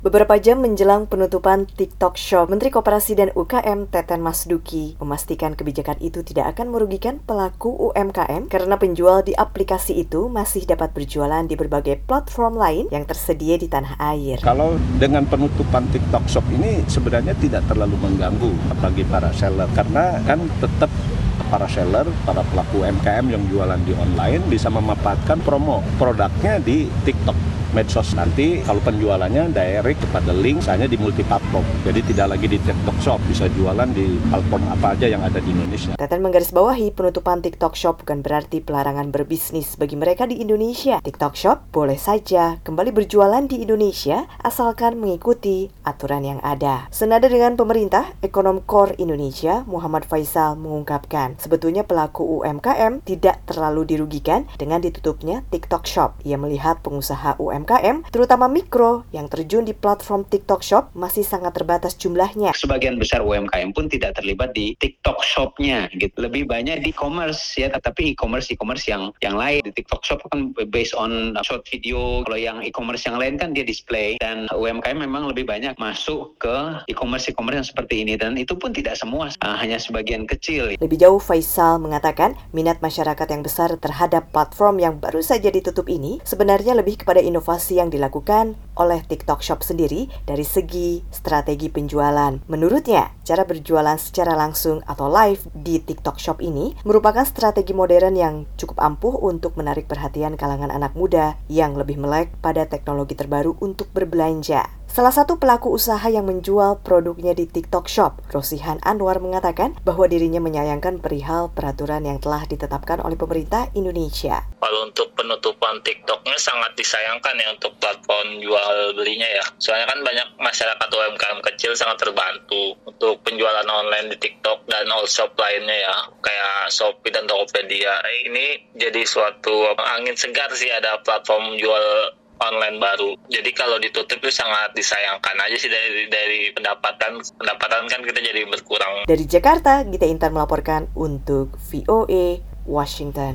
Beberapa jam menjelang penutupan TikTok Shop, Menteri Koperasi dan UKM Teten Mas Duki memastikan kebijakan itu tidak akan merugikan pelaku UMKM karena penjual di aplikasi itu masih dapat berjualan di berbagai platform lain yang tersedia di tanah air. Kalau dengan penutupan TikTok Shop ini sebenarnya tidak terlalu mengganggu bagi para seller karena kan tetap para seller, para pelaku UMKM yang jualan di online bisa memanfaatkan promo produknya di TikTok medsos. Nanti kalau penjualannya direct kepada link, misalnya di multi-platform. Jadi tidak lagi di TikTok Shop, bisa jualan di platform apa aja yang ada di Indonesia. Teten menggarisbawahi penutupan TikTok Shop bukan berarti pelarangan berbisnis bagi mereka di Indonesia. TikTok Shop boleh saja kembali berjualan di Indonesia asalkan mengikuti aturan yang ada. Senada dengan pemerintah, Ekonom Core Indonesia Muhammad Faisal mengungkapkan, sebetulnya pelaku UMKM tidak terlalu dirugikan dengan ditutupnya TikTok Shop. Ia melihat pengusaha UMKM, terutama mikro yang terjun di platform TikTok Shop masih sangat terbatas jumlahnya. Sebagian besar UMKM pun tidak terlibat di TikTok Shop-nya, gitu. Lebih banyak di e-commerce ya, tapi e-commerce yang lain. Di TikTok Shop kan based on short video. Kalau yang e-commerce yang lain kan dia display, dan UMKM memang lebih banyak masuk ke e-commerce yang seperti ini, dan itu pun tidak semua, hanya sebagian kecil. Lebih jauh, Faisal mengatakan minat masyarakat yang besar terhadap platform yang baru saja ditutup ini sebenarnya lebih kepada inovasi yang dilakukan oleh TikTok Shop sendiri dari segi strategi penjualan. Menurutnya, cara berjualan secara langsung atau live di TikTok Shop ini merupakan strategi modern yang cukup ampuh untuk menarik perhatian kalangan anak muda yang lebih melek pada teknologi terbaru untuk berbelanja. Salah satu pelaku usaha yang menjual produknya di TikTok Shop, Rosihan Anwar, mengatakan bahwa dirinya menyayangkan perihal peraturan yang telah ditetapkan oleh pemerintah Indonesia. Kalau untuk penutupan TikToknya sangat disayangkan ya untuk platform jual belinya ya. Soalnya kan banyak masyarakat UMKM kecil sangat terbantu untuk penjualan online di TikTok dan all shop lainnya ya, kayak Shopee dan Tokopedia. Ini jadi suatu angin segar sih ada platform jual online baru. Jadi kalau ditutup itu sangat disayangkan aja sih dari pendapatan kan kita jadi berkurang. Dari Jakarta, Gita Intan melaporkan untuk VOA Washington.